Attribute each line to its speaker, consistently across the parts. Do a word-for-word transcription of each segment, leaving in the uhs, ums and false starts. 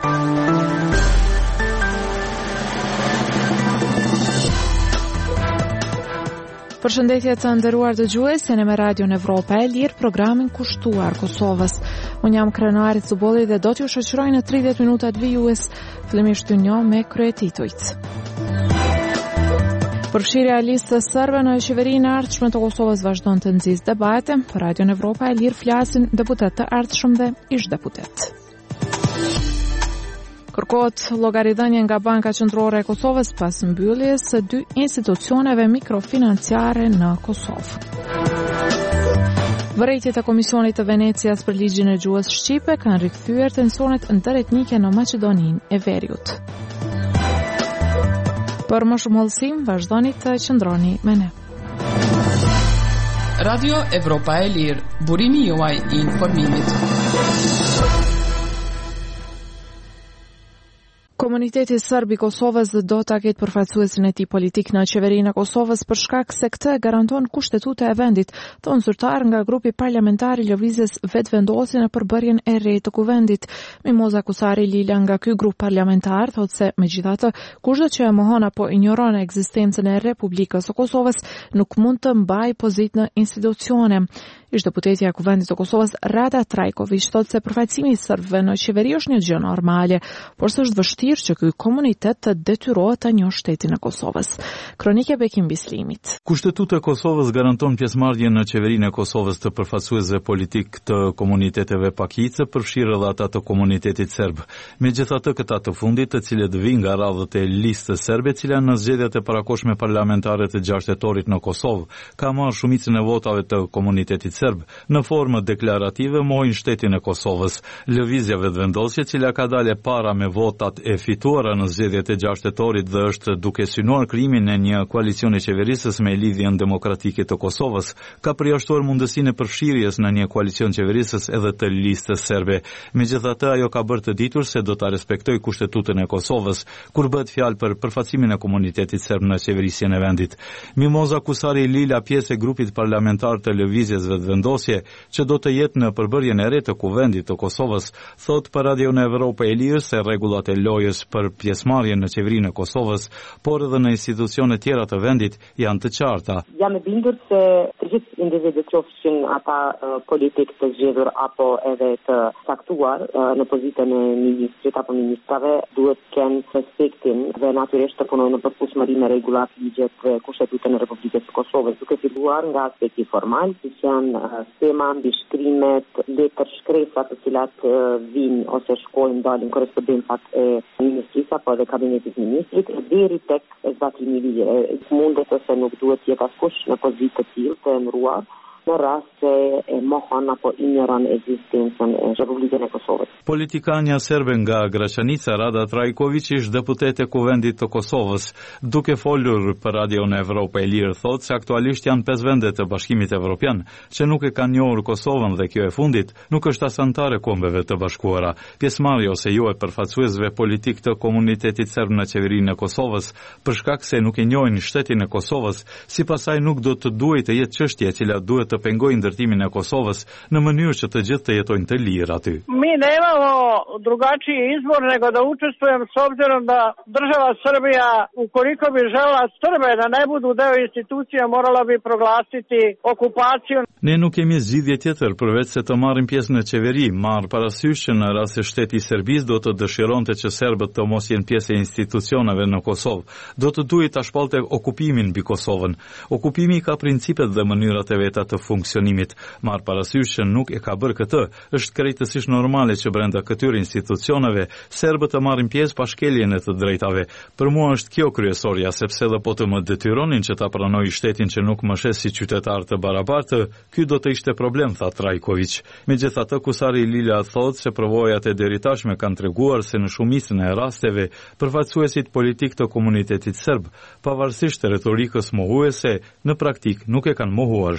Speaker 1: Përshëndetje të nderuar dëgjues, jeni me Radion Evropa e Lirë, programin kushtuar Kosovës. Unë jam Krenari Cubolli dhe do t'ju shoqëroj në tridhjetë minutat vijues, fillimisht të njoh me kryetitujt. Përfshirja e listës serbe në qeverinë e ardhshme të Kosovës vazhdon të nxjisë debate. Për Radion Evropa e Lirë flasin deputet të ardhshëm dhe ish deputet. Kërkohet llogaridhënie nga Banka Qendrore e Kosovës pas mbylljes së dy institucioneve mikrofinanciare në Kosovë. Vërejtjet e Komisionit të Venecias për ligjin e gjuhës shqipe kanë rikthyer tensionet interetnike në Maqedoninë e Veriut. Për më shumë hollësim, vazhdoni të qëndroni me ne.
Speaker 2: Radio Evropa e Lirë, burimi juaj i informimit.
Speaker 1: Komuniteti serb i Kosovës do ta ketë përfaqësuesin e tij politik në qeverinë e Kosovës për shkak se këtë e garanton kushtetuta e vendit, thonë zyrtar nga grupi parlamentar i Lëvizjes Vetëvendosje në përbërjen e re të kuvendit. Mimoza Kusari Lila nga ky grup parlamentar thotë se megjithatë kushdo që e mohon apo injoron ekzistencën e Republikës së Kosovës nuk mund të mbajë pozitë në institucione. Ish deputetja e Kuvendit të Kosovës Rada Trajković thotë se përfaqësimi i serbëve në qeveri është një gjë normale, por s'është vështirë që ky komunitet të detyrohet të njohë shtetin e Kosovës. Kronike Bekim Bislimit.
Speaker 3: Kushtetuta e Kosovës garanton pjesëmarrjen në qeverinë e Kosovës të përfaqësuesve politik të komuniteteve pakice, përfshirë edhe ata të komunitetit serb. Megjithatë, këta të fundit, të cilët vijnë nga radhët e listës serbe, e cila në zgjedhjet e parakohshme parlamentare të gjashtë tetorit në Kosovë ka marrë shumicën e votave të komunitetit serb, në formë deklarative mohojnë shtetin e Kosovës. Lëvizja Vetëvendosje, cila ka dalë para me votat e fituara në zgjedhjet e gjashtë tetorit dhe është duke synuar krijimin e një koalicioni qeverisës me Lidhjen Demokratike të Kosovës, ka përjashtuar mundësinë e përfshirjes në një koalicion qeverisës edhe të listës serbe. Megjithatë, ajo ka bërë të ditur se do ta respektojë kushtetutën e Kosovës kur bëhet fjalë për përfaqësimin e komunitetit serb në qeverisjen e vendit. Mimoza Kusari Lila, pjesë e grupit parlamentar të Lëvizjes Vetëvendosje, që do të jetë në përbërjen e re të kuvendit të Kosovës, thot për Radion Evropa e Lirë se rregullat e lojës për pjesëmarrjen në qeverinë e Kosovës, por edhe në institucione tjera të vendit janë të qarta.
Speaker 4: Jam e bindur se të gjithë individët, qofshin ata uh, politik të zgjedhur apo edhe të caktuar uh, në pozitën e ministrit apo ministrave, duhet të kenë respektin dhe natyrisht të punojnë në përputhshmëri me rregullat, ligjet dhe kushtetutën e Republikës së Kosovës, duke filluar nga aspekti formal, si janë uh, sema, mbishkrimet, letër shkresa të cilat uh, vinë ose shkojnë dalin korrespondencat e ministrisë apo edhe kabinetit ministrit, deri tek zbatimi i ligjit. Mundet ose nuk duhet të jetë askush në pozitë të tillë të emëruar në rast se e mohon apo injoron ekzistencën e Republikës së Kosovës.
Speaker 3: Politikania serbe nga Graçanica, Rada Trajković, ish deputete e Kuvendit të Kosovës, duke folur për Radion Evropa e Lirë, thotë se aktualisht janë pesë vende të Bashkimit Evropian që nuk e kanë njohur Kosovën dhe kjo e fundit nuk është as antare Kombeve të Bashkuara. Pjesëmarrja ose jo e përfaqësuesve politik të komunitetit serb në qeverinë e Kosovës për shkak se nuk e njohin shtetin e Kosovës, sipas saj nuk do të duhet të jetë çështje e cila duhet të pengojë ndërtimin e Kosovës në mënyrë që të gjithë të jetojnë të lirë aty.
Speaker 5: Mi nemamo drugačiji izbor nego da učestvujemo s obzirom da država Srbija, ukoliko bi žela Srbe da ne budu deo institucija, morala bi proglasiti okupaciju.
Speaker 3: Ne nuk kemi zgjidhje tjetër përveç se të marrim pjesë në qeveri, marr parasysh që në rast se shteti i Serbisë do të dëshironte që serbët të mos jenë pjesë e institucioneve në Kosovë, do të duhet ta shpallte okupimin mbi Kosovën. Okupimi ka principet dhe mënyrat e veta të funksionimit. Marr parasysh që nuk e ka bërë këtë, është krejtësisht normale që brenda këtyre institucioneve serbët të marrin pjesë pa shkeljen e të drejtave. Për mua është kjo kryesorja, sepse edhe po të më detyronin që ta pranoj shtetin që nuk më shes si qytetar të barabartë, ky do të ishte problem, tha Trajković. Megjithatë, Kusari Lila thotë se provojat e deri tashme kanë treguar se në shumicën e rasteve përfaqësuesit politik të komunitetit serb, pavarësisht të retorikës mohuese, në praktik nuk e kanë mohuar shtetin e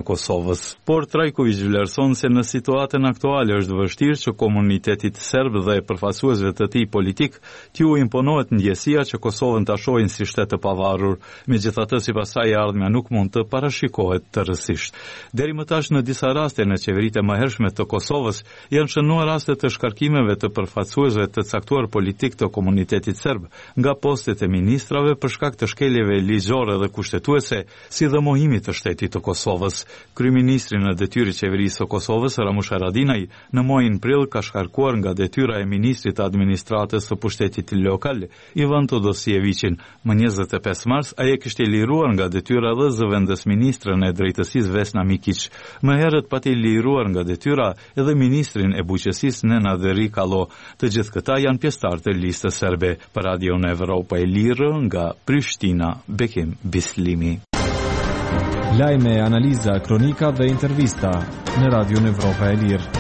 Speaker 3: Kosovës. Por Trajković vlerëson se në situatën aktuale është vështirë që komunitetit serb dhe përfaqësuesve të tij politik t'ju imponohet ndjesia që Kosovën ta shohin si shtet të pavarur. Megjithatë, sipas saj, ardhmja nuk mund të parashikohet tërësisht. Deri më tash në disa raste në qeveritë e mëhershme të Kosovës janë shënuar raste të shkarkimeve të përfaqësuesve të caktuar politik të komunitetit serb nga postet e ministrave për shkak të shkeljeve ligjore dhe kushtetuese, si dhe mohimit të shtetit të Kosovës. Kryeministri në detyrë i qeverisë së Kosovës, Ramush Haradinaj, në muajin prill ka shkarkuar nga detyra e ministrit të administratës së pushtetit lokal, Ivan Todosievićin. Më njëzet e pesë mars, ai e kishte liruar nga detyra dhe zëvendës ministrën e drejtësisë Vesna Mikić. Më herët pati liruar nga detyra edhe ministrin e bujqësisë Nenad Rikalo. Të gjithë këta janë pjesëtar të listës serbe. Për Radio Evropa e Lirë nga Prishtina, Bekim Bislimi.
Speaker 6: Lajme, analiza, kronika dhe intervista në Radio Evropa e Lirë.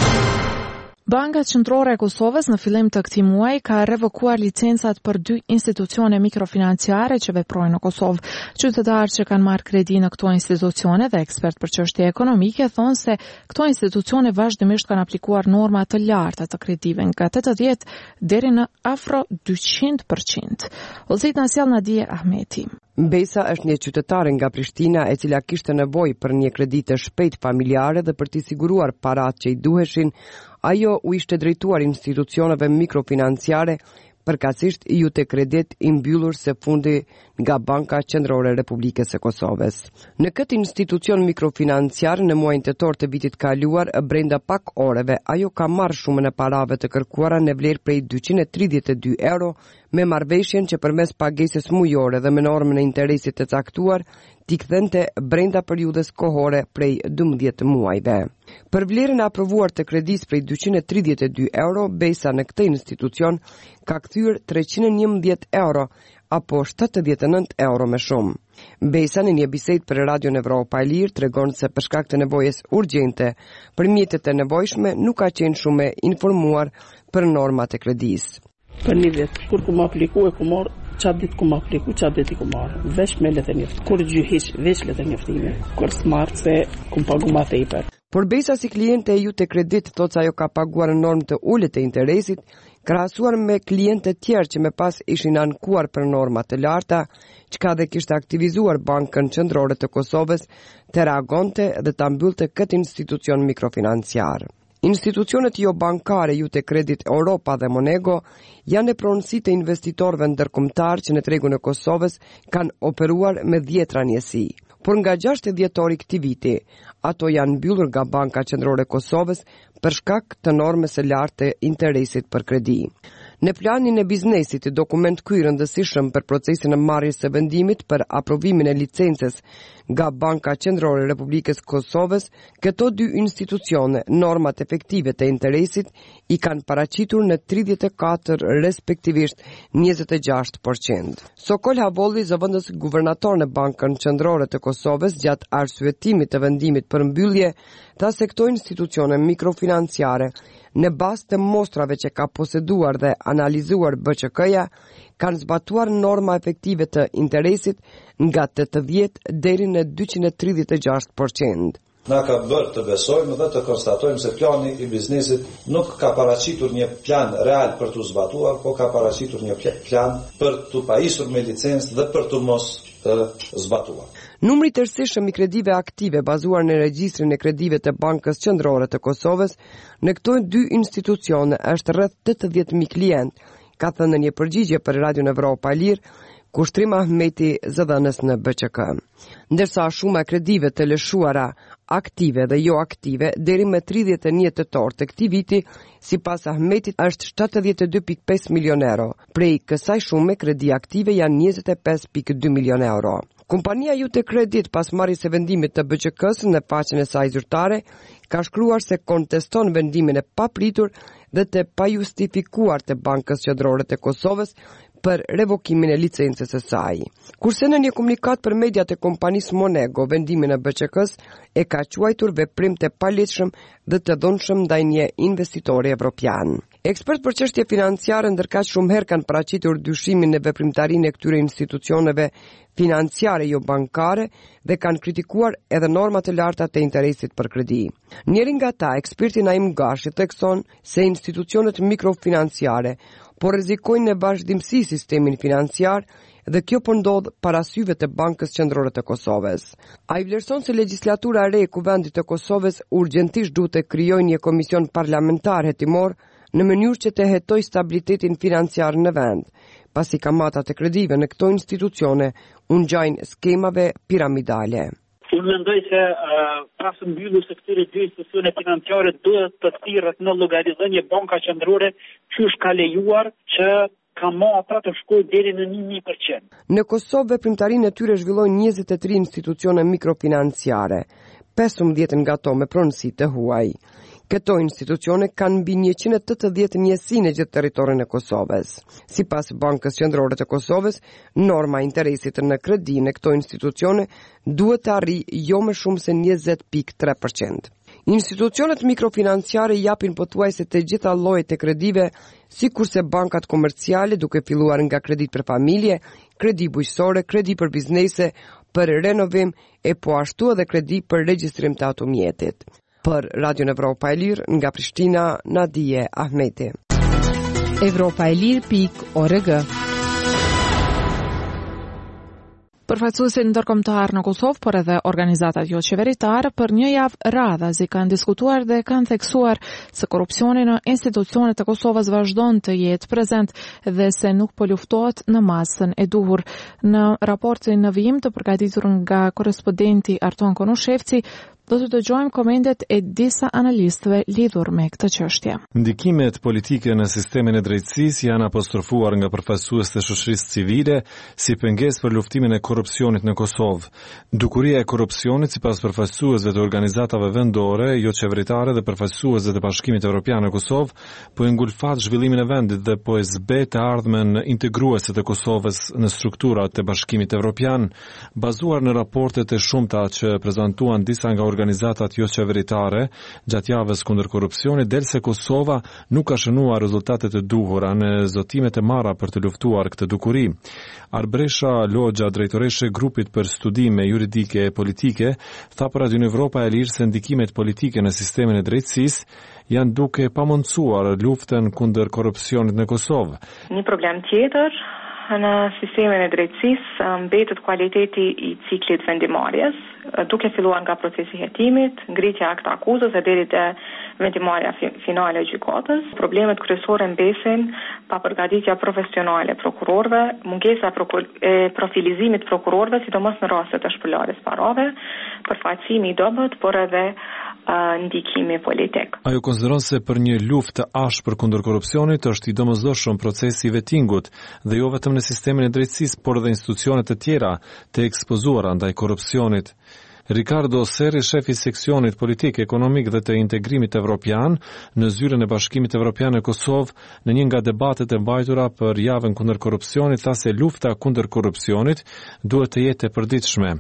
Speaker 1: Banka Qendrore e Kosovës në fillim të këtij muaji ka revokuar licencat për dy institucione mikrofinanciare që veprojnë në Kosovë. Qytetarë që kanë marrë kredi në këto institucione dhe ekspert për çështje ekonomike thonë se këto institucione vazhdimisht kanë aplikuar norma të larta të kredive nga tetëdhjetë deri në afro dyqind përqind. Ose na sjell Nadia Ahmeti.
Speaker 7: Besa është një qytetare nga Prishtina e cila kishte nevojë për një kredi të shpejtë familjare dhe për t'i siguruar paratë që i duheshin. Ajo u ishte drejtuar institucioneve mikrofinanciare, përkatësisht ju të kredit i mbyllur së fundi nga Banka Qendrore e Republikës së Kosovës. Në këtë institucion mikrofinanciar në muajin tetor të vitit kaluar, brenda pak oreve, ajo ka marrë shumën e parave të kërkuara në vlerë prej dyqind e tridhjetë e dy euro, me marrëveshjen që përmes pagesës mujore dhe me normën e interesit të caktuar, t'i kthente brenda periudhës kohore prej dymbëdhjetë muajve. Për vlerën e aprovuar të kredisë prej dyqind e tridhjetë e dy euro, Besa në këtë institucion ka kthyer treqind e njëmbëdhjetë euro, apo shtatëdhjetë e nëntë euro më shumë. Besa në një bisedë për Radio Evropa e Lirë tregon se për shkak të nevojës urgjente për mjetet e nevojshme nuk ka qenë shumë informuar për normat e kredisë.
Speaker 8: Për një vit, kur ku më apliku e ku marë, qatë ditë ku më apliku, qatë ditë i ku marë. Vesh me letë njëftë, kur gjyhish, vesh letë njëftime, kur smartë se ku më pagu ma tejper.
Speaker 7: Por Besa si kliente e ju të kredit, thot se ajo ka paguar në normë të ulët e interesit, krahasuar me kliente tjerë që me pas ishin ankuar për normat të larta, çka dhe kishte aktivizuar Bankën Qendrore të Kosovës të reagonte dhe ta mbyllte këtë institucion mikrofinanciar. Institucionet jo bankare ju të kredit Europa dhe Monego janë e pronësi të investitorëve ndërkombëtar që në tregun e Kosovës kanë operuar me dhjetra njësi. Por nga gjashtë dhjetori këtij viti, ato janë mbyllur nga Banka Qendrore e Kosovës për shkak të normës së lartë të interesit për kredi. Në planin e biznesit, dokument ky i rëndësishëm për procesin e marrjes së vendimit për aprovimin e licencës nga Banka Qendrore e Republikës Kosovës, këto dy institucione, normat efektive të interesit, i kanë paraqitur në tridhjetë e katër respektivisht njëzet e gjashtë përqind. Sokol Havolli, zëvendës guvernator në Bankën Qendrore të Kosovës, gjatë arsyetimit të vendimit për mbyllje, tha se këto institucione mikrofinanciare në bazë të mostrave që ka poseduar dhe analizuar B Q K-ja, kanë zbatuar norma efektive të interesit nga tetëdhjetë deri në dyqind e tridhjetë e gjashtë përqind.
Speaker 9: Na ka bërë të besojmë dhe të konstatojmë se plani i biznesit nuk ka paraqitur një plan real për të zbatuar, po ka paraqitur një plan për të pajisur me licencë dhe për të mos të zbatuar.
Speaker 7: Numri tërësishëm i kredive aktive bazuar në regjistrin e kredive të Bankës Qendrore të Kosovës në këto dy institucione është rreth tetëdhjetë mijë klient, ka thënë në një përgjigje për Radio Evropa e Lirë Kushtrim Ahmeti, zëdhënës në B Q K. Ndërsa shuma e kredive të lëshuara aktive dhe jo aktive deri me tridhjetë e një tetor të këtij viti, sipas Ahmetit, është shtatëdhjetë e dy pikë pesë milion euro. Prej kësaj shume, kredi aktive janë njëzet e pesë pikë dy milion euro. Kompania ju të kredit pas marrjes së vendimit të B Q K-s në faqen e saj zyrtare ka shkruar se konteston vendimin e papritur dhe të pajustifikuar të Bankës Qendrore të Kosovës për revokimin e licencës së saj. Kurse në një komunikat për mediat e kompanisë Monego, vendimin e B Q K-s e ka quajtur veprim të palehtëshëm dhe të dhunshëm ndaj një investitori evropian. Ekspert për çështje financiare ndërkaq shumë herë kanë paraqitur dyshimin në veprimtarinë e këtyre institucioneve financiare jo bankare dhe kanë kritikuar edhe normat e larta të interesit për kredi. Njëri nga ta, eksperti Naim Gashi, thekson se institucionet mikrofinanciare po rrezikojnë në vazhdimsi sistemin financiar dhe kjo po ndodh para syve të Bankës Qendrore të Kosovës. Ai vlerëson se legjislatura e re e Kuvendit të Kosovës urgjentisht duhet të krijojë një komision parlamentar hetimor në mënyrë që të hetojë stabilitetin financiar në vend, pasi kamatat e kredive në këto institucione u ngjajnë skemave piramidale.
Speaker 10: Unë mendoj se uh, pas mbylljes së këtyre dy institucione financiare duhet të thirret në llogaridhënie Banka Qendrore që është ka lejuar që kamata të shkojë deri në një përqind.
Speaker 7: Në Kosovë veprimtarinë e tyre zhvillojnë njëzet e tre institucione mikrofinanciare, pesëmbëdhjetë nga to me pronësi të huaj. Këto institucione kanë mbi njëqind e tetëdhjetë njësi në gjithë territorin e Kosovës. Sipas Bankës Qendrore të Kosovës, norma e interesit në kredi në këto institucione duhet të arrijë jo më shumë se njëzet pikë tre përqind. Institucionet mikrofinanciare japin pothuajse të gjitha llojet e kredive, sikurse bankat komerciale, duke filluar nga kredit për familje, kredi bujqësore, kredi për biznese, për renovim e po ashtu edhe kredi për regjistrim të automjetit. Për Radio Evropa e Lirë, nga Prishtina, Nadije Ahmeti.
Speaker 1: Evropa e Lirë pik org. Përfaqësuesit ndërkombëtar në Kosovë, por edhe organizatat jo qeveritare për një javë radhazi kanë diskutuar dhe kanë theksuar se korrupsioni në institucionet e Kosovës vazhdon të jetë prezent dhe se nuk po luftohet në masën e duhur. Në raportin në vijim të përgatitur nga korrespondenti Arton Konushevci, do të dëgjojmë komendet e disa analistëve lidhur me këtë çështje.
Speaker 6: Ndikimet politike në sistemin e drejtësisë janë apostrofuar nga përfaqësues të shoqërisë civile si pengesë për luftimin e korrupsionit në Kosovë. Dukuria e korrupsionit, sipas përfaqësuesve të organizatave vendore, jo qeveritare dhe përfaqësuesve të Bashkimit Evropian në Kosovë, po e ngulfat zhvillimin e vendit dhe po e zbet të ardhmen integruese të Kosovës në strukturat të Bashkimit Evropian, bazuar në raportet e shumta që prezantuan disa nga organizatat jo qeveritare gjatë javës kundër korrupsionit, delse Kosova nuk ka shënuar rezultatet e duhura në zotimet e marra për të luftuar këtë dukuri. Arbresha Logja, drejtoreshe grupit për studime juridike e politike, tha për Radio Evropa e Lirë se ndikimet politike në sistemin e drejtësisë janë duke pamundsuar luftën kundër korrupsionit në Kosovë.
Speaker 11: Një problem tjetër në sistemin e drejtësisë mbetet kualiteti i ciklit vendimarrjes, duke filluar nga procesi hetimit, ngritja e akta akuzës e deri te vendimarrja finale e gjykatës. Problemet kryesore mbesin pa përgatitja profesionale e prokurorëve, mungesa e profilizimit prokurorëve, sidomos në raste të shpërlarjes parave, përfaqësimi i dobët, por edhe ndikimi politik.
Speaker 6: Ajo konsideron se për një luftë të ashpër kundër korrupsionit është i domosdoshëm procesi i vettingut dhe jo vetëm në sistemin e drejtësisë, por edhe institucionet e tjera të ekspozuara ndaj korrupsionit. Ricardo Serri, shefi i seksionit politik, ekonomik dhe të integrimit evropian në zyrën e Bashkimit Evropian në Kosovë, në një nga debatet e mbajtura për javën kundër korrupsionit, tha se lufta kundër korrupsionit duhet të jetë e përditshme.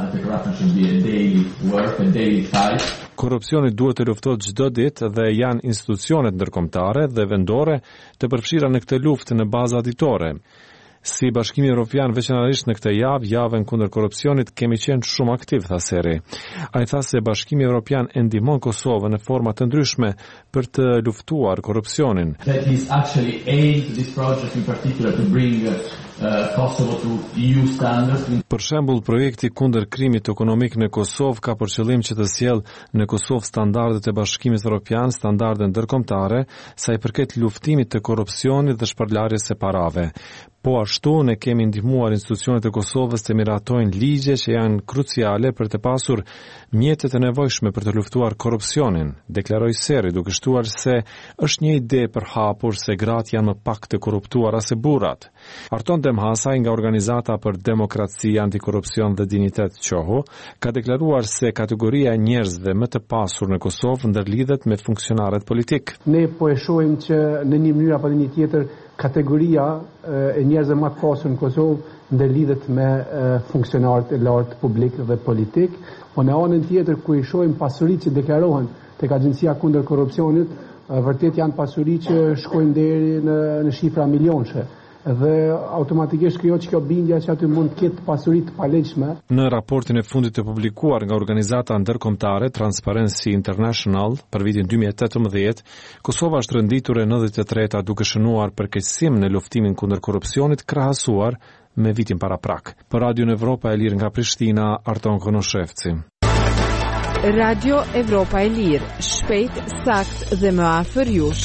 Speaker 6: Korrupsioni duhet të luftohet çdo ditë dhe janë institucionet ndërkombëtare dhe vendore të përfshira në këtë luftë në bazë aditore. Si Bashkimi Evropian, veçanërisht në këtë javë, javën kundër korrupsionit, kemi qenë shumë aktiv, tha Serri. Ai tha se Bashkimi Evropian e ndihmon Kosovën në forma të ndryshme për të luftuar korrupsionin.
Speaker 12: That is actually aimed this project in particular to bring uh, Kosovo to E U standards.
Speaker 6: Për shembull, projekti kundër krimit ekonomik në Kosovë ka për qëllim që të sjellë në Kosovë standardet e Bashkimit Evropian, standarde ndërkombëtare sa i përket luftimit të korrupsionit dhe shpërlarjes së parave. Po ashtu ne kemi ndihmuar institucionet e Kosovës të miratojnë ligje që janë kruciale për të pasur mjetet e nevojshme për të luftuar korrupsionin, deklaroi Serri, duke shtuar se është një ide për hapur se gratë janë më pak të korruptuara se burrat. Arton Demhasaj nga Organizata për Demokraci, Antikorrupsion dhe Dinitet Qohu ka deklaruar se kategoria e njerëzve më të pasur në Kosovë ndërlidhet me funksionarët politik.
Speaker 13: Ne po e shohim që në një mënyrë apo në një tjetër kategoria e njerëzve më të pasur në Kosovë ndërlidhet me funksionarët e lartë publik dhe politik, po në anën tjetër ku i shohim pasuritë që deklarohen tek Agjencia kundër korrupsionit, vërtet janë pasuri që shkojnë deri në, në shifra milionëshe. Dhe automatikisht krijohet kjo bindja që aty mund të ketë pasuri të palegjshme.
Speaker 6: Në raportin e fundit të publikuar nga organizata ndërkombëtare Transparency International për vitin dy mijë e tetëmbëdhjetë, Kosova është renditur e nëntëdhjetë e treta duke shënuar përkeqësim në luftimin kundër korrupsionit krahasuar me vitin paraprak. Për Radio Evropa e Lirë nga Prishtina, Arton Konoshevci.
Speaker 14: Radio Evropa e Lirë, shpejt, sakt dhe më afër jush.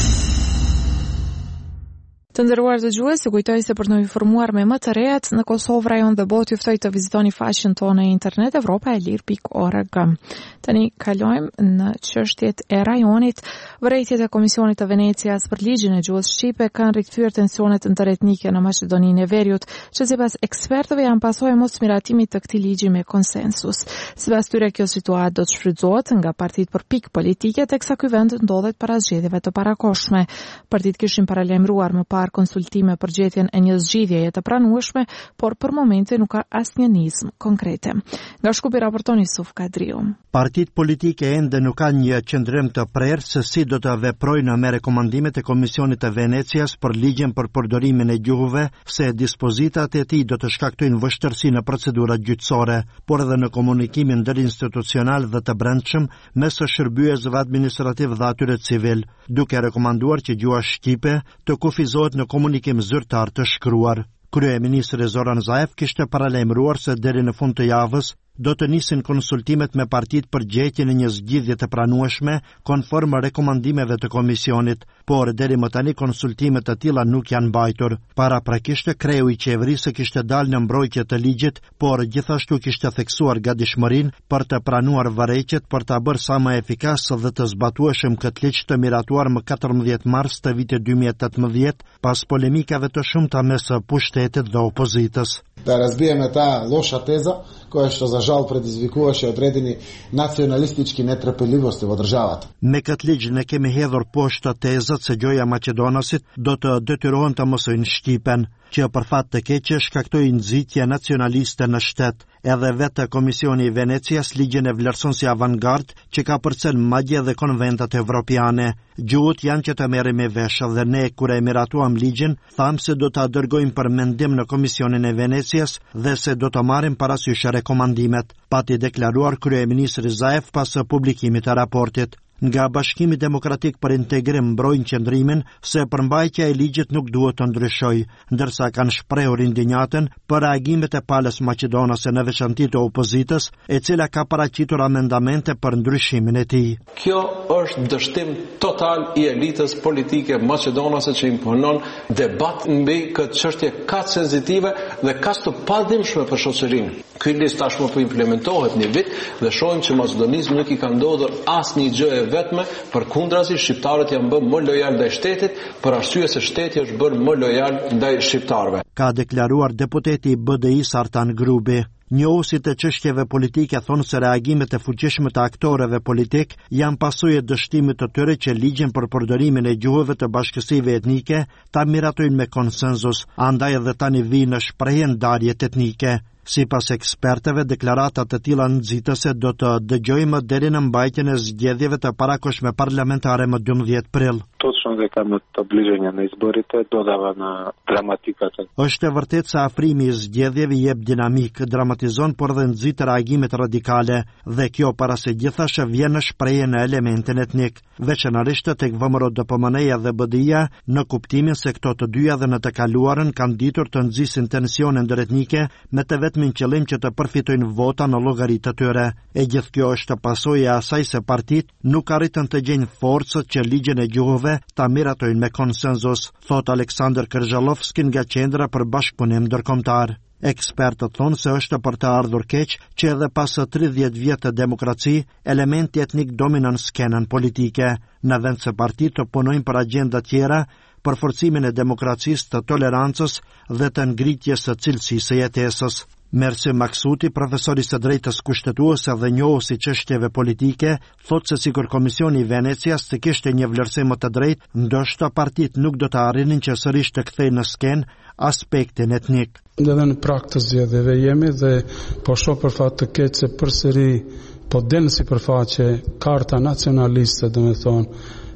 Speaker 1: Të nderuar dëgjues, ju kujtoj se për të informuar me më të rehat në Kosovë, rajon dhe botë, ju ftoj të vizitoni faqen tonë në internet evropaelir pikë org. Tani kalojmë në çështjet e rajonit. Vërejtjet e Komisionit të Venecias për ligjin e gjuhës shqipe kanë rikthyer tensionet interetnike në Maqedoninë e Veriut, që sipas ekspertëve janë pasojë e mosmiratimit të këtij ligji me konsensus. Sipas tyre, kjo situatë do të shfrytëzohet nga partitë për pikë politike, teksa ky vend ndodhet para zgjedhjeve të parakohshme. Partitë kishin paralajmëruar më parë konsultime për gjetjen e një zgjidhjeje të pranueshme, por për momentin nuk ka asnjë nizm konkrete. Nga Shkupi raporton Yusuf Kadriu.
Speaker 15: Partitë politike ende nuk kanë një qëndrim të prerë se si do të veprojnë me rekomandimet e Komisionit të Venecias për ligjen për përdorimin e gjuhëve, se dispozitat e tij do të shkaktojnë vështirësi në procedurat gjyqësore, por edhe në komunikimin ndërinstitucional dhe të brendshëm mes së shërbyesve administrativ dhe atyre civil, duke rekomanduar që gjuha shqipe të kufizohet në komunikim zyrtar të shkruar. Kryeministri Zoran Zaev kishte paralajmëruar se deri në fund të javës do të nisin konsultimet me partitë për gjetjen e një zgjidhje të pranueshme konform rekomandimeve të komisionit, por deri më tani konsultimet të tilla nuk janë mbajtur. Paraprakisht kreu i qeverisë kishte dalë në mbrojtje të ligjit, por gjithashtu kishte theksuar gatishmërinë për të pranuar varëqet për ta bërë sa më efikas dhe të zbatueshëm këtë ligj të miratuar më katërmbëdhjetë mars të vitit dy mijë e tetëmbëdhjetë, pas polemikave të shumta mes pushtetit dhe opozitës.
Speaker 16: Da razbijeme ta loša teza koja što za žal predizvikuoše određeni nacionalistički netrpeljivosti vo državata.
Speaker 15: Me këtë ligj ne kemi hedhur poshtë tezat se gjoja Maqedonasit do të detyrohen të mësojnë shqipen, që për fat të keqe shkaktoi nxitje nacionaliste në shtet. Edhe vetë Komisioni i Venecias ligjin e vlerëson si avantgard që ka përcjell madje edhe konventat evropiane. Gjuhët janë që të merrem me vesh dhe ne kur e miratuam ligjin, tham se do ta dërgojmë për mendim në Komisionin e Venecias dhe se do të marrim parasysh rekomandimet, pati deklaruar kryeministri Zaev pas publikimit të raportit. Nga Bashkimi Demokratik për Integrim mbrojnë qëndrimin se përmbajtja e ligjit nuk duhet të ndryshojë, ndërsa kanë shprehur indinjatën për reagimet e palës maqedonase në veçanti të opozitës, e cila ka paraqitur amendamente për ndryshimin e tij.
Speaker 17: Kjo është dështim total i elitës politike maqedonase që imponon debat mbi këtë çështje kaq sensitive dhe kaq të padimshme për shoqërinë. Ky listë tashmë po implementohet një vit dhe shohim që Maqedonisë nuk i ka ndodhur asnjë gjë e vetme, përkundrazi shqiptarët janë bërë më lojal ndaj shtetit, për arsye se shteti është bërë më lojal ndaj shqiptarëve.
Speaker 15: Ka deklaruar deputeti i B D I Artan Grubi. Njohusit e çështjeve politike thonë se reagimet e fuqishme të aktorëve politik janë pasojë e dështimit të tyre që ligjin për përdorimin e gjuhëve të bashkësive etnike ta miratojnë me konsenzus, andaj edhe tani vijnë në shprehje ndarjet etnike. Sipas ekspertëve, deklaratat të tilla nxitëse do të dëgjojmë deri në mbajtjen e zgjedhjeve të parakohshme parlamentare më dymbëdhjetë prill.
Speaker 18: Точно дека на наближање на изборите додава на драматиката.
Speaker 15: Është e vërtetë se afrimi i zgjedhjeve jep dinamik, dramatizon por dhe nxit reagimet radikale dhe kjo para së gjithash vjen në shprehje në elementin etnik, veçanërisht tek V M R O D P M N-ja dhe B D I-ja, në kuptimin se këto të dyja dhe në të kaluarën kanë ditur të nxisin tensione ndëretnike me të vetmin qëllim që të përfitojnë vota në llogaritë të tyre. E gjithë kjo është pasojë e asaj se partitë nuk arritën të gjejnë forcët që ligjin e gjuhëve ta miratojnë me konsenzus, thot Aleksandr Kërzhalovski nga Qendra për Bashkëpunim Ndërkombëtar. Ekspertët thonë se është për të ardhur keq që edhe pas tridhjetë vjet të demokraci, elementi etnik dominon skenën politike, në vend se partitë të punojnë për agjenda tjera, për forcimin e demokracisë, të tolerancës dhe të ngritjes së cilësisë së jetesës. Mersi Maksuti, profesor i së drejtës kushtetuese dhe njohuesi çështjeve politike, thotë se sikur Komisioni i Venecias të kishte një vlerësim më të drejtë, ndoshta partitë nuk do të arrinin që sërish të kthejnë në skenë aspektin etnik.
Speaker 19: Edhe në prag të zgjedhjeve jemi dhe po shoh për fat të keq se përsëri po den sipërfaqe karta nacionaliste, domethënë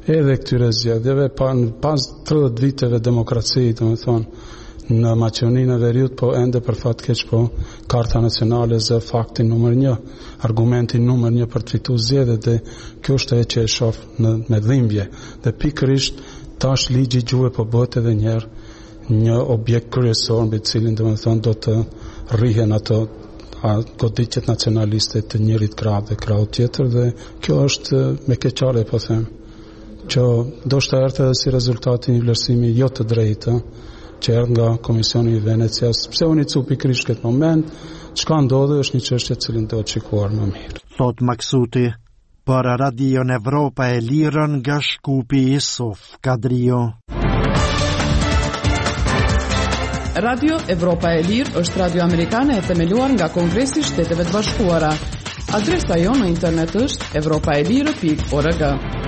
Speaker 19: edhe këtyre zgjedhjeve pas tridhjetë viteve demokracie, domethënë në Maqedoninë e Veriut, po ende për fat keq po Karta Nacionale zë faktin numër një, argumentin numër një për të fituar zgjedhjet, dhe kjo është ajo që e shoh në me dhimbje. Dhe pikërisht tash ligji gjuhë po bëhet edhe një herë një objekt kryesor mbi të cilin domethënë do të rrihen ato goditjet nacionaliste të njërit krah dhe krahut tjetër, dhe kjo është me keqare po them, që do shta erdhte edhe si rezultati një vlerësimi jo të drejtë që erdhë nga Komisioni i Venecias. Pse unë i cu pikërisht këtë moment, çka ndodhi është një çështje e cilën do të shikuar më mirë.
Speaker 15: Thot Maksuti, për Radion Evropa e Lirën nga Shkupi Isuf Kadrio.
Speaker 2: Radio Evropa e Lirë është radio amerikane e themeluar nga Kongresi i Shteteve të Bashkuara. Adresa jonë në internet është evropaelire pikë org.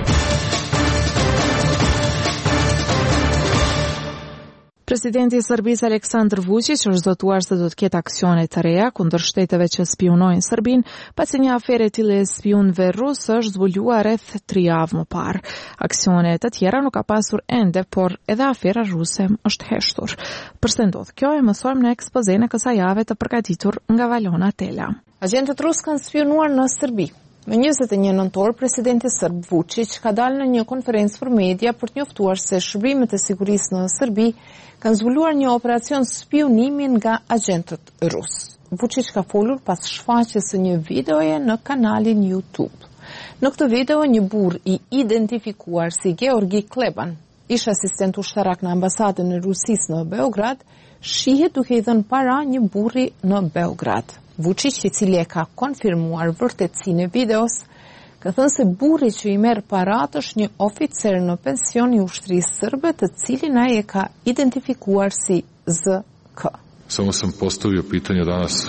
Speaker 1: Presidenti i Serbisë Aleksandar Vučić është zotuar se do të ketë aksione të reja kundër shteteve që spionojnë Serbinë, pasi një aferë e tillë e spionëve rus është zbuluar rreth tri javë më parë. Aksione të tjera nuk ka pasur ende, por edhe afera ruse është heshtur. Përse ndodh kjo, e mësojmë në ekspozen e kësaj jave të përgatitur nga Valona Tela.
Speaker 20: Agentët rusë kanë spionuar në Serbi. Më njëzet e një nëntor, presidenti Serb Vučić ka dalë në një konferencë për media për të njoftuar se shërbimet e sigurisë në Serbi kanë zbuluar një operacion spionimi nga agentët rusë. Vučić ka folur pas shfaqjes së një videoje në kanalin YouTube. Në këtë video, një burr i identifikuar si Georgi Kleban, ish asistent ushtarak në ambasadën e Rusisë në Beograd, shihet duke i dhënë para një burri në Beograd. Vučić, i cili e ka konfirmuar vërtetësinë e videos, ka thënë se burri që i merr parat është një oficer në pension i ushtrisë serbe, të cilin ai e ka identifikuar si Z K.
Speaker 21: Samo sam postavio pitanje danas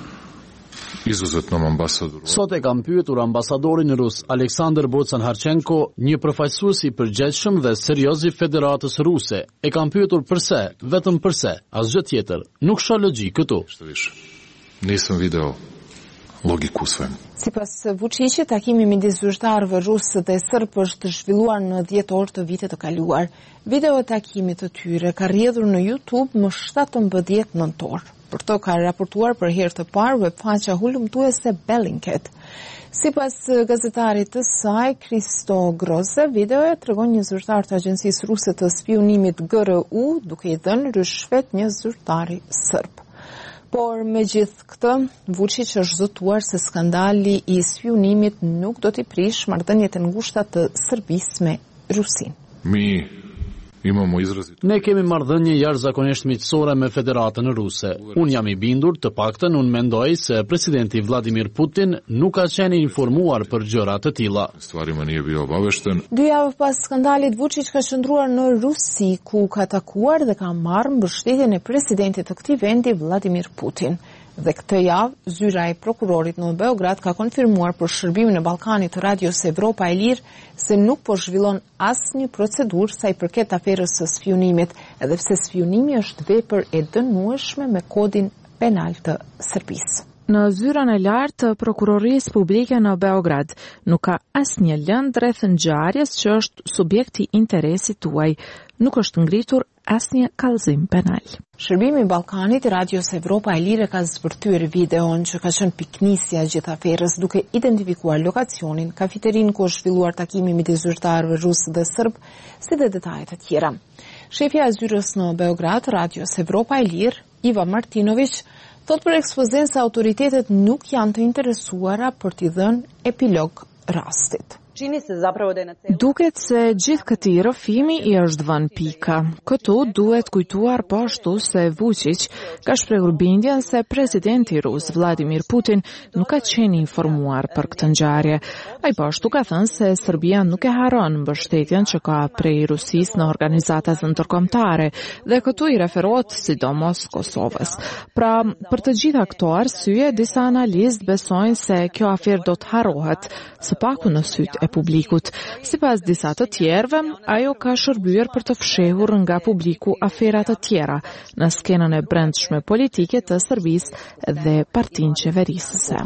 Speaker 21: izuzetnom ambasadoru.
Speaker 22: Sot e kam pyetur ambasadorin rus Aleksandr Bocan-Harchenko, një përfaqësues i përgjegjshëm dhe serioz i Federatës Ruse. E kam pyetur pse, vetëm pse, asgjë tjetër. Nuk shoh logjik këtu.
Speaker 21: Nisam video logiku u svemu.
Speaker 20: Sipas Vučićit, takimi midis zyrtarëve rusë dhe serb është zhvilluar në dhjetë orë të vitit të kaluar. Video e takimit të tyre ka rrjedhur në YouTube më shtatëmbëdhjetë nëntor. Për to ka raportuar për herë të parë webfaqja hulumtuese Bellingcat. Sipas gazetarit të saj, Kristo Groze, videoja tregon një zyrtar të agjencisë ruse të spionimit G R U duke i dhënë rishfet një zyrtari serb. Por me gjithë këtë, Vučić është zotuar se skandali i spionimit nuk do t'i prish marrëdhëniet e ngushta të Serbisë me Rusinë.
Speaker 21: Mi imamo izrazit.
Speaker 22: Ne kemi marrëdhënie jashtëzakonisht miqësore me Federatën Ruse. Unë jam i bindur, të paktën unë mendoj se presidenti Vladimir Putin nuk ka qenë informuar për gjëra të tilla.
Speaker 21: Stvarima nije bio obavešten.
Speaker 20: Dy javë pas skandalit, Vučić ka qëndruar në Rusi, ku ka takuar dhe ka marrë mbështetjen e presidentit të këtij vendi Vladimir Putin. Dhe këtë javë, zyra e prokurorit në Beograd ka konfirmuar për shërbimin e Ballkanit të Radios Evropa e Lirë se nuk po zhvillon asnjë procedurë sa i përket aferës së spionimit, edhe pse spionimi është vepër e dënueshme me kodin penal të Serbisë.
Speaker 1: Në zyrën e lartë të prokurorisë publike në Beograd, nuk ka asnjë lëndë rreth ngjarjes që është subjekti i interesit tuaj. Nuk është ngritur asnjë kallëzim penal.
Speaker 20: Shërbimi i Ballkanit i Radios Evropa e Lirë ka zbërthyer videon që ka qenë piknisja e gjithë aferës, duke identifikuar lokacionin, kafeterinë ku është zhvilluar takimi midis zyrtarëve rusë dhe serb, si dhe detajet e tjera. Shefja e zyrës në Beograd, Radios Evropa e Lirë, Iva Martinović, thot për ekspozen se autoritetet nuk janë të interesuara për t'i dhënë epilog rastit.
Speaker 1: Duket se gjithë këti rrëfimi i është vënë pika. Këtu duhet kujtuar po ashtu se Vučić ka shprehur bindjen se presidenti rus Vladimir Putin nuk ka qenë informuar për këtë ngjarje. Ai po ashtu ka thënë se Serbia nuk e harron mbështetjen që ka prej Rusisë në organizatat ndërkombëtare dhe këtu i referohet sidomos Kosovës. Pra, për të gjitha këto arsye, disa analistë besojnë se kjo aferë do të harrohet, së paku në sytë e publikut. Sipas disa të tjerëve, ajo ka shërbyer për të fshehur nga publiku afera të tjera në skenën e brendshme politike të Serbisë dhe partinë qeverisëse.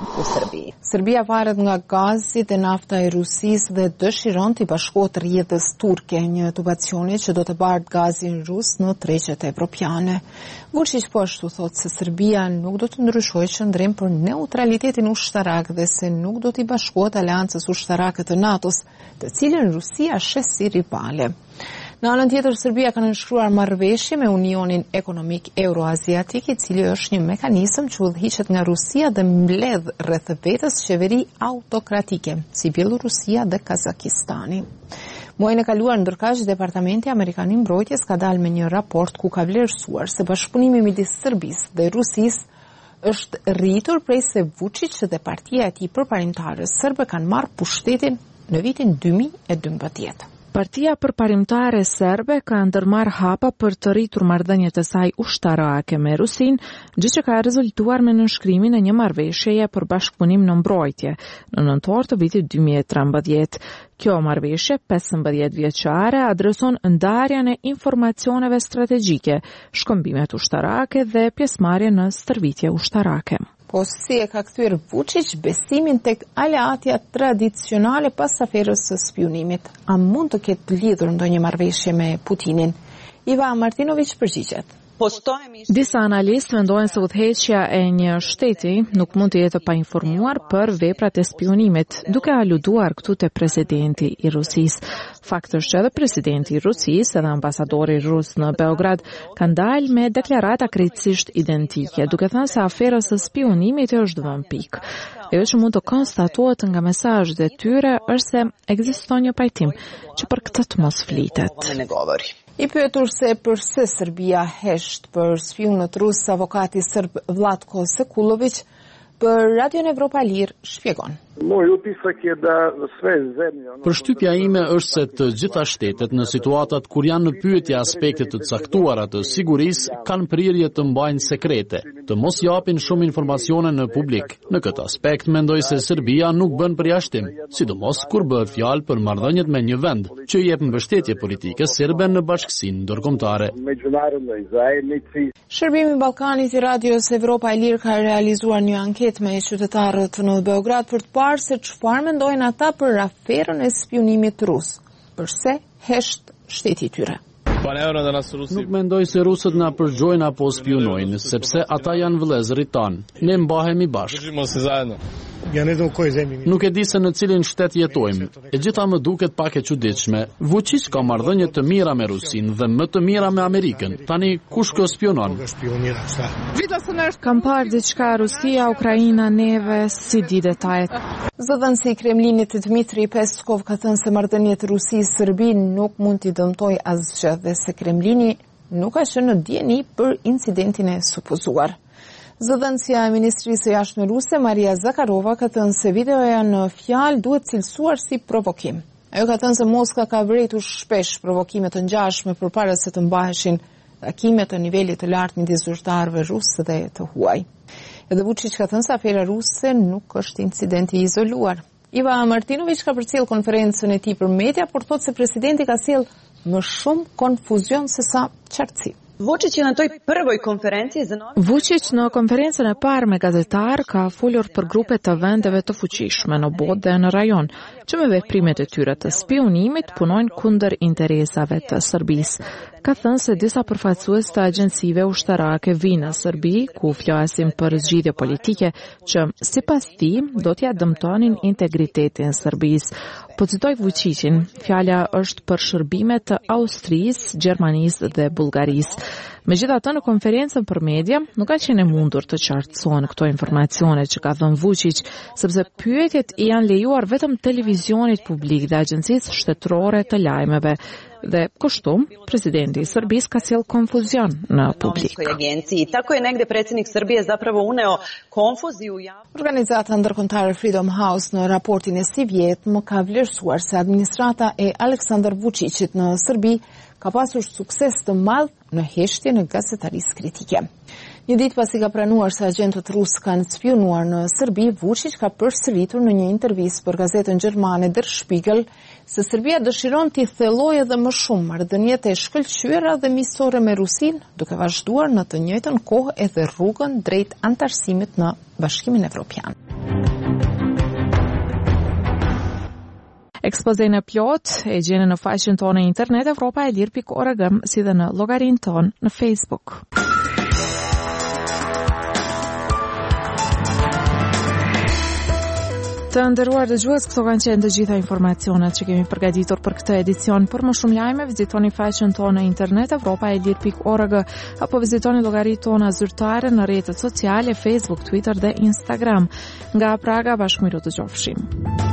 Speaker 20: Serbia varet nga gazi dhe nafta e Rusisë dhe dëshiron të bashkohet rrjedhës turke, një tubacioni që do të bardh gazin rus në tregjet evropiane. Vučić po ashtu thotë se Serbia nuk do të ndryshojë qëndrim për neutralitetin ushtarak dhe se nuk do t'i bashkohet aleancës ushtarake të NATO-s, të cilën Rusia shes si rivale. Në anën tjetër, Serbia ka nënshkruar marrëveshje me Unionin Ekonomik Euroaziatik, i cili është një mekanizëm që udhëhiqet nga Rusia dhe mbledh rreth vetes qeveri autokratike, si Bielorusia dhe Kazakistani. Muajin e kaluar, ndërkaq, Departamenti Amerikan i Mbrojtjes ka dalë me një raport ku ka vlerësuar se bashkëpunimi midis Serbisë dhe Rusisë është rritur prej se Vučić dhe partia e tij përparimtare serbe kanë marrë pushtetin në vitin dy mijë e dymbëdhjetë.
Speaker 1: Partia përparimtare serbe ka ndërmarrë hapa për të rritur marrëdhëniet e saj ushtarake me Rusin, gjë që ka rezultuar me nënshkrimin e një marrëveshjeje për bashkëpunim në mbrojtje në nëntor të vitit dy mijë e trembëdhjetë. Kjo marrëveshje pesëmbëdhjetë vjeçare adreson ndarjen e informacioneve strategjike, shkëmbimet ushtarake dhe pjesëmarrje në stërvitje ushtarake.
Speaker 20: Po si e ka kthyer Vučić besimin tek aleatja tradicionale pas aferës së spionimit? A mund të ketë lidhur ndonjë marrëveshje me Putinin? Iva Martinović përgjigjet.
Speaker 1: Disa analistë mendojnë se udhëheqja e një shteti nuk mund të jetë pa informuar për veprat e spionimit, duke aluduar këtu te presidenti i Rusisë. Fakti është që edhe presidenti i Rusisë edhe ambasadori rus në Beograd kanë dalë me deklarata krejtësisht identike, duke thënë se afera e spionimit është vënë pikë. Ajo që mund të konstatohet nga mesazhet e tyre është se ekziston një pajtim që për këtë të mos flitet.
Speaker 20: I pyetur se përse Serbia hesht për spionët rus, avokati serb Vlatko Sekulović për Radion Evropa Lir shpjegon.
Speaker 22: Përshtypja ime është se të gjitha shtetet në situatat kur janë në pyetje aspekte të caktuara të sigurisë kanë prirje të mbajnë sekrete, të mos japin shumë informacione në publik. Në këtë aspekt mendoj se Serbia nuk bën përjashtim, sidomos kur bëhet fjalë për marrëdhëniet me një vend që jep mbështetje politike serbe në bashkësinë ndërkombëtare.
Speaker 20: Shërbimi i Ballkanit i Radios Evropa e Lir ka realizuar një anketë me qytetarët në Beograd për të parë se çfarë mendojnë ata për aferën e spionimit rus. Përse hesht shteti i tyre?
Speaker 22: Nuk mendoj se rusët na përgjojnë apo spionojnë, sepse ata janë vëllezërit tanë. Ne mbahemi bashkë. Nuk e di se në cilin shtet jetojmë. E gjitha më duket pak e çuditshme. Vučić ka marrëdhënie të mira me Rusin dhe më të mira me Amerikën. Tani kush kjo spionon?
Speaker 1: Kam parë diçka Rusia, Ukraina, neve, si di detajet.
Speaker 20: Zëdhënësi i Kremlinit Dmitri Peskov ka thënë se marrëdhëniet Rusi-Serbi nuk mund t'i dëmtojë asgjë dhe se Kremlini nuk ka qenë në dieni për incidentin e supozuar. Zëdhënësia e Ministrisë së Jashtme ruse, Maria Zakharova, ka thënë se videoja në fjalë duhet cilësuar si provokim. Ajo ka thënë se Moska ka vërejtur shpesh provokime të ngjashme përpara se të mbaheshin takime të nivelit të lartë midis zyrtarëve rusë dhe të huaj. Edhe Vučić ka thënë se afera ruse nuk është incident i izoluar. Iva Martinović ka përcjell konferencën e tij për media, por thotë se presidenti ka sjell më shumë konfuzion se sa qartësi.
Speaker 4: Vučić je na toj prvoj konferenciji za novinare.
Speaker 1: Vučić në konferencën e parë me gazetar ka folur për grupe të vendeve të fuqishme në botë dhe në rajon, që me veprimet e tyre të spionimit punojnë kundër interesave të Serbisë. Ka thënë se disa përfaqësues të agjencive ushtarake vinë në Serbi, ku flasin për zgjidhje politike që sipas tij do t'ia dëmtonin integritetin e Serbisë. Po citoj Vučićin, fjala është për shërbimet të Austrisë, Gjermanisë dhe Bullgarisë. Megjithatë, në konferencën për media nuk ka qenë mundur të qartësohen këto informacione që ka dhënë Vučić, sepse pyetjet i janë lejuar vetëm televizionit publik dhe agjencisë shtetërore të lajmeve. Dhe kështu, presidenti i Serbisë ka sjell konfuzion në publik.
Speaker 4: Tako je negde predsjednik Srbije zapravo uneo konfuziju.
Speaker 20: Organizata ndërkombëtare Freedom House në raportin e si vjet më ka vlerësuar se administrata e Aleksandar Vučićit në Serbi ka pasur sukses të madh në heshtjen e gazetarisë kritike. Një ditë pasi ka pranuar se agentët rusë kanë spionuar në Serbi, Vučić ka përsëritur në një intervistë për gazetën gjermane Der Spiegel se Serbia dëshiron t'i thellojë edhe më shumë marrëdhëniet e shkëlqyera dhe miqësore me Rusinë, duke vazhduar në të njëjtën kohë edhe rrugën drejt antarësimit në Bashkimin Evropian.
Speaker 1: Ekspozën e plot e gjeni në faqen tonë internet europa e lir pikë org, si dhe në llogarinë tonë në Facebook. Të nderuar dëgjues, këto kanë qenë të gjitha informacionet që kemi përgatitur për këtë edicion. Për më shumë lajme, vizitoni faqen tonë në internet europa e lir pikë org apo vizitoni llogaritë tona zyrtare në rrjetet sociale Facebook, Twitter dhe Instagram. Nga Praga, bashkëmiru të gjofshim.